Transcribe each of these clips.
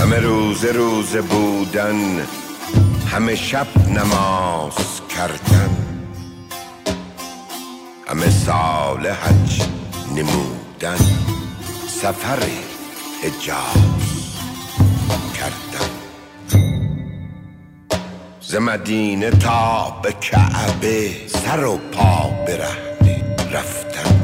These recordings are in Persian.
همه روزه بودن، همه شب نماز کردن، همه سال حج نمودن، سفر حجاز کردن. ز مدینه تا به کعبه سر و پا برهنه رفتن.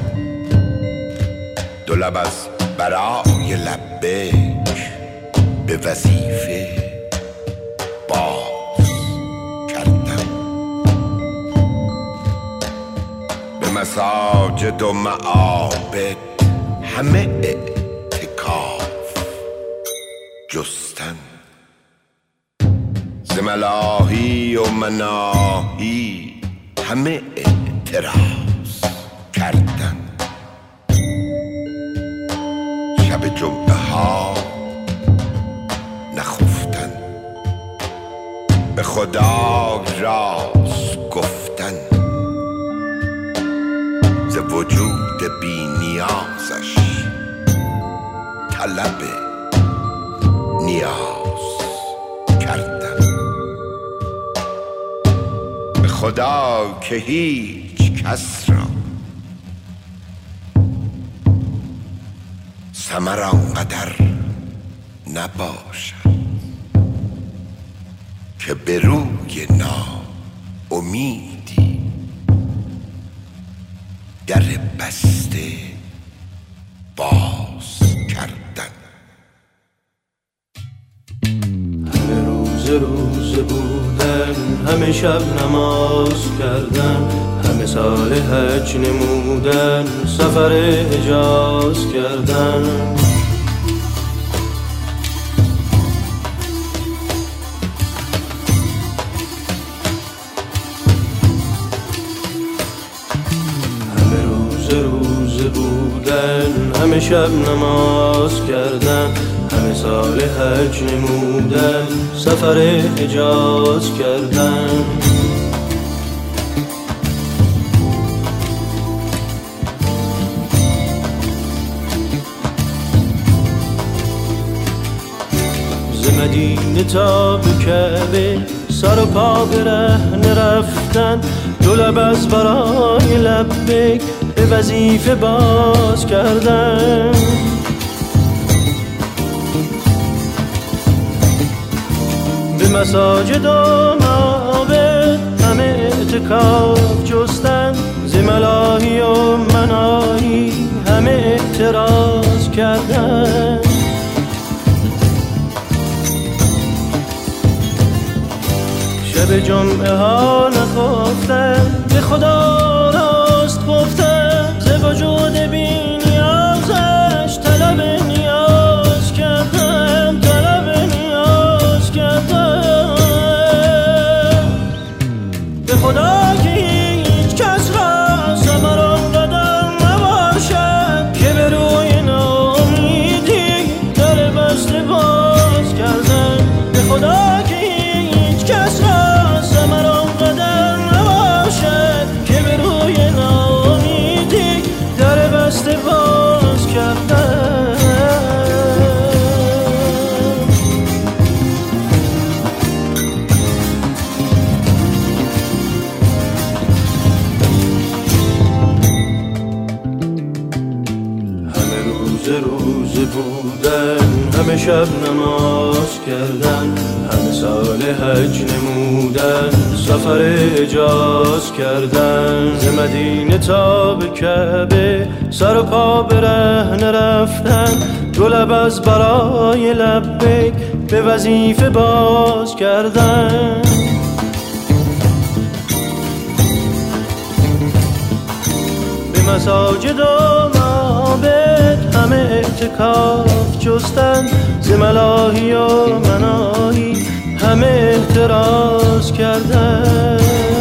دو لب از برای لبیک به وظیفه باز کردن. به مساجد و معابد همه اعتکاف جستن. ز ملاهی و مناهی همه اعتراض کردن. شب جمعه ها نخفتن، به خدا راز گفتن. ز وجود بی نیازش طلب نیاز کردن. به خدا که هیچ کس را ثمر آنقدر نباشد که به روی ناامیدی در بسته باز کردن. همه روزه بودن، همه شب نماز کردن، همه سال حج نمودن، سفر حجاز کردن. همه روزه بودن، همه شب نماز کردن، همه سال حج نمودن، سفر حجاز کردن. ز مدینه تا به کعبه سر و پا برهنه رفتن. دو لب از برای لبیک به وظیفه باز کردن. به مساجد و معابد همه اعتکاف جستن. ز ملاهی و مناهی همه اعتراض کردن. شب جمعه ها نخفتن، به خدا راست گفتن. ز وجود بی نیازش طلب نیاز کردن، طلب نیاز کردن. به خدا که هیچ کس را ثمر آنقدر نباشد که به روی ناامیدی در بسته باز کردن. به خدا که هیچ کس را ثمر آنقدر نباشد که به روی ناامیدی در بسته باز کردن. همه روزه بودن، همه شب نماز کردن، همه سال حج نمودن، سفر حجاز کردن. ز مدینه تا به کعبه سر و پا برهنه رفتن. دو لب از برای لبیک به وظیفه باز کردن. به مساجد و معابد همه اعتکاف جستن. ز ملاهی و مناهی همه اعتراض کردن.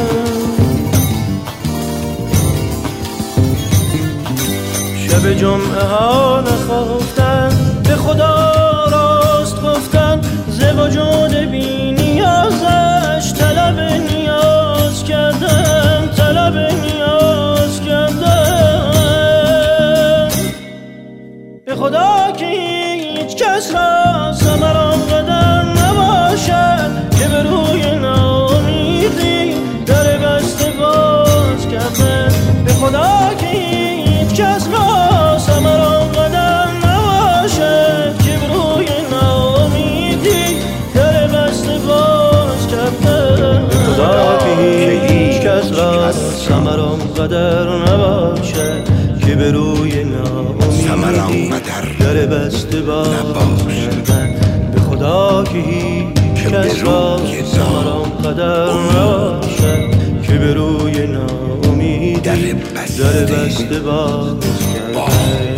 شب جمعه ها نخفتن، به خدا راست گفتن. ز وجود بی نیازش طلب نیاز کردن، طلب نیاز کردن. به خدا خدا که هیچ کس را ثمر آنقدر نباشد که به روی ناامیدی در بسته باز کرده. به خدا که هیچ کس را ثمر آنقدر نباشد که به روی ناامیدی در بسته باز کرده. به خدا که هیچ کس را ثمر آنقدر نباشد که به روی ناامیدی در بسته باز کردن. به خدا که هیچ کس را ثمر آنقدر نباشد که به روی ناامیدی در بسته باز کردن.